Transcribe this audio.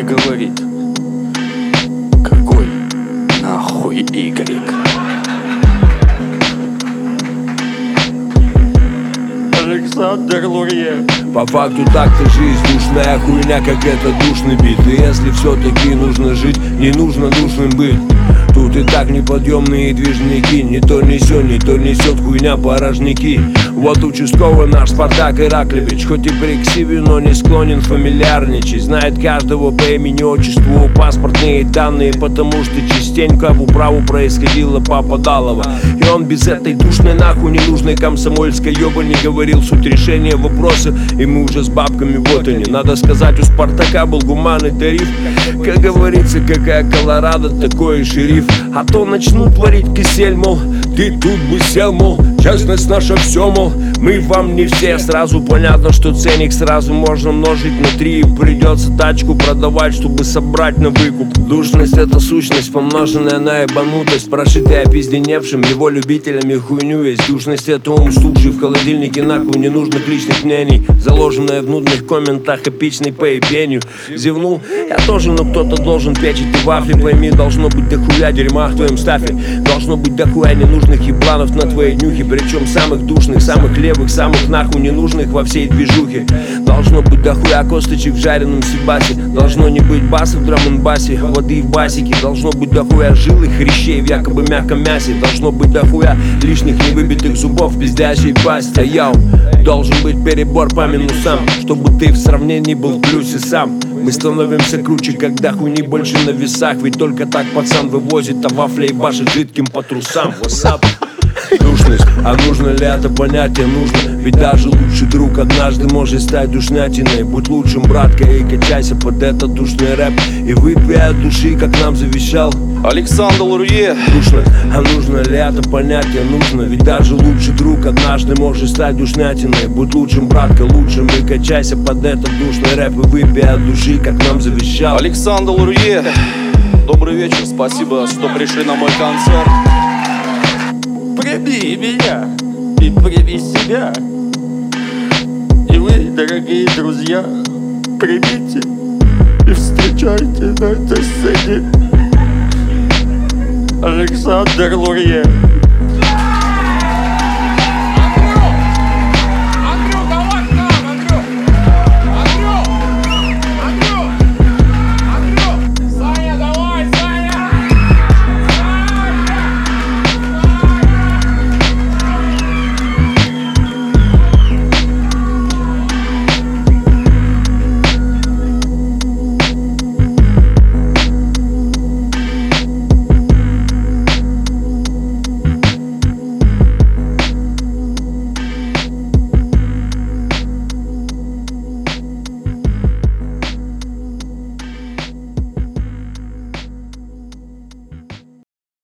говорит: какой нахуй Y? Александр Лурье. По факту так-то жизнь душная хуйня, как это душный бит. И если все-таки нужно жить, не нужно душным быть. Тут и так неподъемные движники. Не то несет хуйня порожники. Вот участковый наш Спартак Ираклевич, хоть и приксивен, но не склонен фамильярничать. Знает каждого по имени, отчеству, паспортные данные, потому что частенько в управу происходило попадалово. И он без этой душной нахуй ненужной комсомольской ёбани говорил суть решения вопроса. И мы уже с бабками вот они. Надо сказать, у Спартака был гуманный тариф. Как говорится, какая Колорадо, такой и шериф. А то начнут творить кисель, мол, ты тут бы сел, мол, честность наша все, мол, мы вам не все. Сразу понятно, что ценник сразу можно множить на 3. И придется тачку продавать, чтобы собрать на выкуп. Душность — это сущность, помноженная на ебанутость, прошитая опизденевшим его любителями хуйню есть. Душность — это ум, стукший в холодильнике нахуй ненужных личных мнений, заложенная в нудных комментах эпичной по ебению. Зевнул я тоже, но кто-то должен печь эти вафли. Пойми, должно быть дохуя дерьма в твоем стафе. Должно быть дохуя ненужных ебланов на твоей днюхе. Причем самых душных, самых левых, самых нахуй ненужных во всей движухе. Должно быть дохуя косточек в жареном сибасе. Должно не быть баса в драм-н-басе, воды в басике. Должно быть дохуя жилых хрящей в якобы мягком мясе. Должно быть дохуя лишних невыбитых зубов в пиздящей пасти. Яу, должен быть перебор по минусам, чтобы ты в сравнении был в плюсе сам. Мы становимся круче, когда хуйни больше на весах. Ведь только так пацан вывозит, а вафля ебашит жидким по трусам. Васап. Душность, а нужно ли это понятие? Нужно, ведь даже лучший друг однажды может стать душнятиной. Будь лучшим, братка, и качайся под этот душный рэп. И выпей от души, как нам завещал Александр Лурье. Душность, а нужно ли это понятие? Нужно, ведь даже лучший друг однажды может стать душнятиной. Будь лучшим, братка, лучшим, и качайся под этот душный рэп. И выпей от души, как нам завещал Александр Лурье. Добрый вечер, спасибо, что пришли на мой концерт. Прими меня и прими себя. И вы, дорогие друзья, примите и встречайте на этой сцене Александр Лурье.